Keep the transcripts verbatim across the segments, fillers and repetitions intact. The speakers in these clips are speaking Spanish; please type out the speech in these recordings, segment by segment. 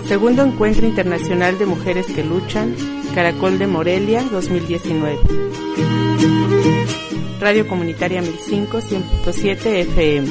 Segundo Encuentro Internacional de Mujeres que Luchan, Caracol de Morelia, dos mil diecinueve. Radio Comunitaria mil cinco, cien punto siete F M.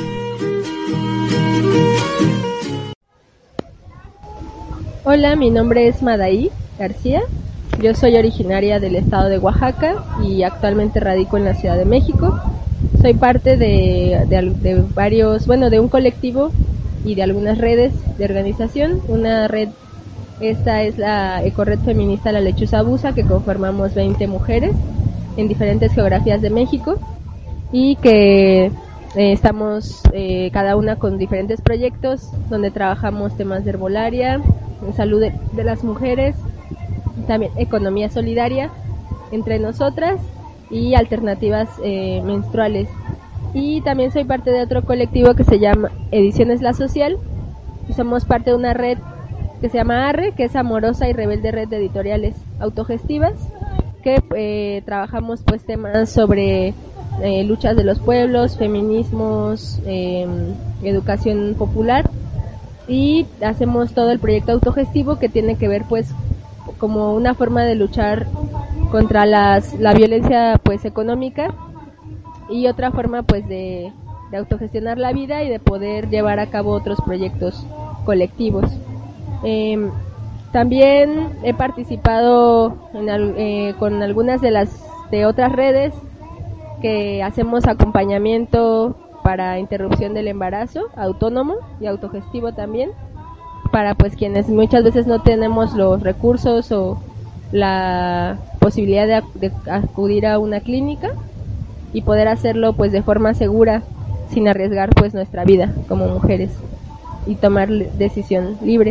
Hola, mi nombre es Madaí García. Yo soy originaria del estado de Oaxaca y actualmente radico en la Ciudad de México. Soy parte de, de, de varios, bueno, de un colectivo y de algunas redes de organización. Una red, esta es la Ecorred Feminista La Lechuza Busa, que conformamos veinte mujeres en diferentes geografías de México y que eh, estamos eh, cada una con diferentes proyectos donde trabajamos temas de herbolaria, salud de, de las mujeres, también economía solidaria entre nosotras y alternativas eh, menstruales. Y también soy parte de otro colectivo que se llama Ediciones La Social y somos parte de una red que se llama ARRE, que es Amorosa y Rebelde Red de Editoriales Autogestivas, que eh, trabajamos pues temas sobre eh, luchas de los pueblos, feminismos, eh, educación popular, y hacemos todo el proyecto autogestivo que tiene que ver pues como una forma de luchar contra las, la violencia pues económica y otra forma pues de, de autogestionar la vida y de poder llevar a cabo otros proyectos colectivos. Eh, también he participado en, eh, con algunas de las de otras redes que hacemos acompañamiento para interrupción del embarazo autónomo y autogestivo también, para pues quienes muchas veces no tenemos los recursos o la posibilidad de, de acudir a una clínica y poder hacerlo pues de forma segura sin arriesgar pues nuestra vida como mujeres y tomar decisión libre.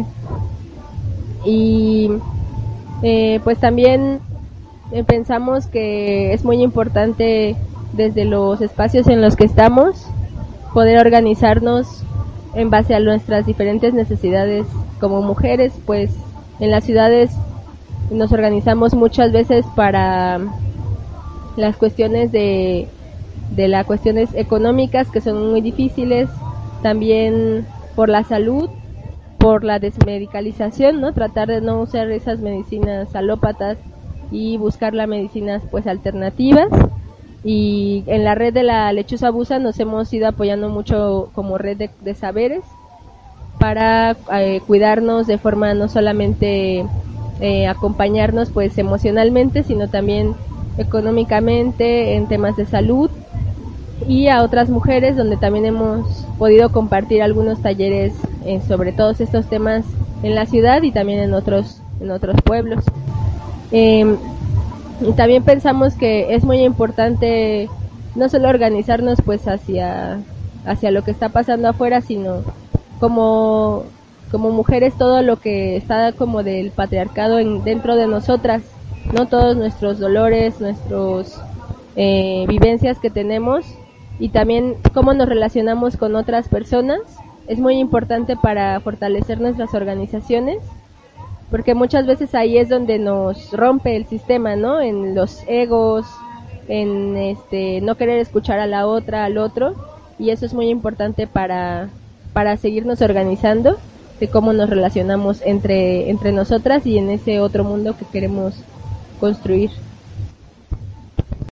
Y eh, pues también eh, pensamos que es muy importante desde los espacios en los que estamos poder organizarnos en base a nuestras diferentes necesidades como mujeres. Pues en las ciudades nos organizamos muchas veces para las cuestiones de, de las cuestiones económicas, que son muy difíciles, también por la salud, por la desmedicalización, ¿no? Tratar de no usar esas medicinas alópatas y buscar las medicinas pues alternativas. Y en la red de La Lechuza Busa nos hemos ido apoyando mucho como red de, de saberes para eh, cuidarnos de forma no solamente eh, acompañarnos pues emocionalmente, sino también económicamente en temas de salud, y a otras mujeres donde también hemos podido compartir algunos talleres eh, sobre todos estos temas en la ciudad y también en otros en otros pueblos. Eh, y también pensamos que es muy importante no solo organizarnos pues hacia hacia lo que está pasando afuera, sino como como mujeres todo lo que está como del patriarcado en, dentro de nosotras, no todos nuestros dolores, nuestros eh, vivencias que tenemos, y también cómo nos relacionamos con otras personas. Es muy importante para fortalecer nuestras organizaciones, porque muchas veces ahí es donde nos rompe el sistema, ¿no? En los egos, en este no querer escuchar a la otra, al otro, y eso es muy importante para para seguirnos organizando, de cómo nos relacionamos entre entre nosotras y en ese otro mundo que queremos construir.